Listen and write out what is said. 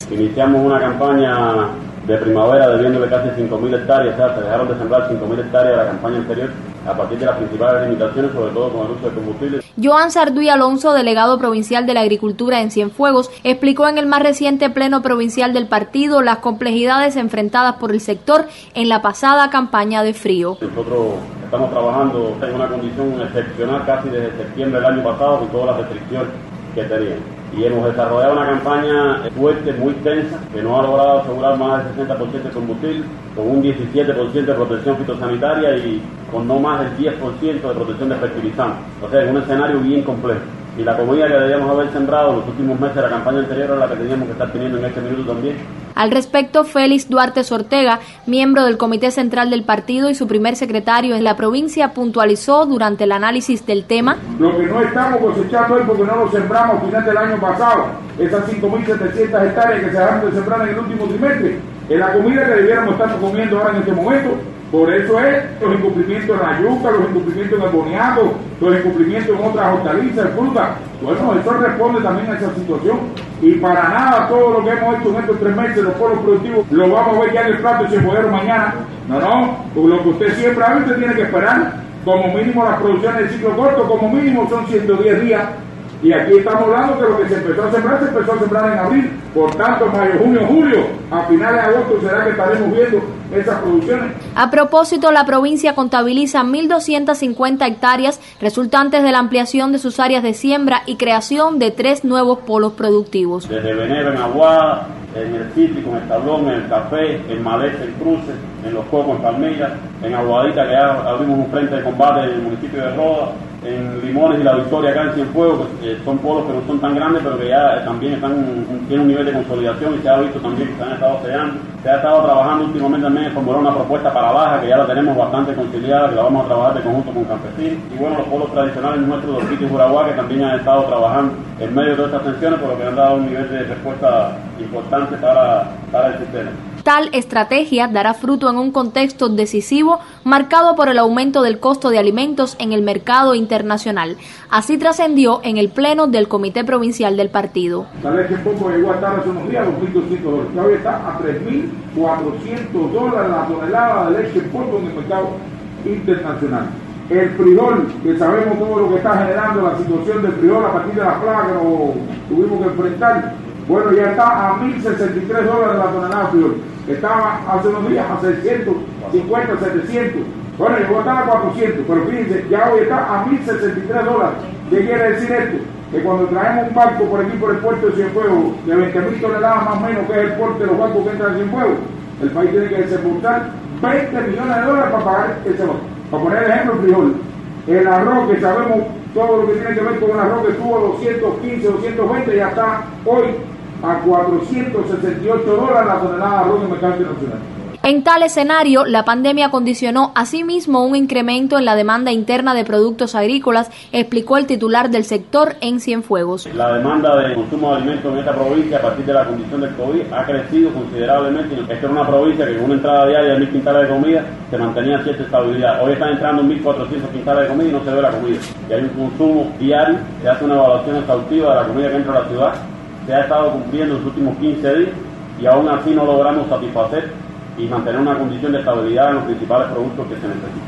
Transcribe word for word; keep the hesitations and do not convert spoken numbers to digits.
Iniciamos una campaña de primavera debiéndole casi cinco mil hectáreas, o sea, se dejaron de sembrar cinco mil hectáreas de la campaña anterior a partir de las principales limitaciones, sobre todo con el uso de combustibles. Joan Sarduy Alonso, delegado provincial de la Agricultura en Cienfuegos, explicó en el más reciente pleno provincial del partido las complejidades enfrentadas por el sector en la pasada campaña de frío. Nosotros estamos trabajando en una condición excepcional casi desde septiembre del año pasado con todas las restricciones que teníamos. Y hemos desarrollado una campaña fuerte, muy tensa, que no ha logrado asegurar más del sesenta por ciento de combustible, con un diecisiete por ciento de protección fitosanitaria y con no más del diez por ciento de protección de fertilizantes. O sea, es un escenario bien complejo. Y la comida que debíamos haber sembrado en los últimos meses de la campaña anterior era la que teníamos que estar teniendo en este minuto también. Al respecto, Félix Duarte Ortega, miembro del Comité Central del Partido y su primer secretario en la provincia, puntualizó durante el análisis del tema: lo que no estamos cosechando es porque no lo sembramos a final del año pasado, esas cinco mil setecientas hectáreas que se dejaron de sembrar en el último trimestre, es la comida que debiéramos estar comiendo ahora en este momento. Por eso es los incumplimientos en la yuca, los incumplimientos en el boniato, los incumplimientos en otras hortalizas, frutas. Bueno, eso responde también a esa situación. Y para nada todo lo que hemos hecho en estos tres meses, los polos productivos, lo vamos a ver ya en el plato de Cienfuegos mañana. No, no, porque lo que usted siempre hace, usted tiene que esperar. Como mínimo las producciones de ciclo corto, como mínimo son ciento diez días. Y aquí estamos hablando que lo que se empezó a sembrar, se empezó a sembrar en abril. Por tanto, mayo, junio, julio, a finales de agosto será que estaremos viendo esas producciones. A propósito, la provincia contabiliza mil doscientas cincuenta hectáreas resultantes de la ampliación de sus áreas de siembra y creación de tres nuevos polos productivos. Desde Venero en Aguada, en el cítrico, en el tablón, en el café, en maleza, en cruces, en los cocos, en palmillas, en Aguadita, que ya abrimos un frente de combate en el municipio de Roda, en Limones y La Victoria acá en Cienfuegos, que son polos que no son tan grandes, pero que ya también están tienen un nivel de consolidación y se ha visto también que se han estado sellando. Se ha estado trabajando últimamente también en formular una propuesta para Baja, que ya la tenemos bastante conciliada, que la vamos a trabajar de conjunto con campesinos. Y bueno, los polos tradicionales nuestros de Orquídea y Juraguá, que también han estado trabajando en medio de todas estas tensiones, por lo que han dado un nivel de respuesta importante para, para el sistema. Tal estrategia dará fruto en un contexto decisivo marcado por el aumento del costo de alimentos en el mercado internacional. Así trascendió en el pleno del Comité Provincial del Partido. La leche en polvo llegó a estar hace unos días a dos mil doscientos dólares. Ya hoy está a tres mil cuatrocientos dólares la tonelada de leche en polvo en el mercado internacional. El frijol, que sabemos todo lo que está generando la situación del frijol a partir de la plaga que nos tuvimos que enfrentar, bueno, ya está a mil sesenta y tres dólares la tonelada de frijol. Estaba hace unos días a seiscientos cincuenta, setecientos. Bueno, llegó a estar a cuatrocientos, pero fíjense, ya hoy está a mil sesenta y tres dólares. ¿Qué quiere decir esto? Que cuando traemos un barco por aquí, por el puerto de Cienfuegos, de veinte mil toneladas más o menos, que es el porte de los barcos que entran a Cienfuegos, el país tiene que desembolsar veinte millones de dólares para pagar ese barco. Para poner el ejemplo, el frijol. El arroz, que sabemos todo lo que tiene que ver con el arroz, que estuvo doscientos quince, doscientos veinte, ya está hoy a cuatrocientos sesenta y ocho dólares la tonelada de arroz en el mercado internacional. En tal escenario, la pandemia condicionó asimismo un incremento en la demanda interna de productos agrícolas, explicó el titular del sector en Cienfuegos. La demanda de consumo de alimentos en esta provincia a partir de la condición del COVID ha crecido considerablemente. Esta era una provincia que con una entrada diaria de mil quintales de comida se mantenía cierta estabilidad. Hoy están entrando mil cuatrocientos quintales de comida y no se ve la comida. Y hay un consumo diario, se hace una evaluación exhaustiva de la comida que entra a la ciudad, se ha estado cumpliendo en los últimos quince días y aún así no logramos satisfacer y mantener una condición de estabilidad en los principales productos que se necesitan.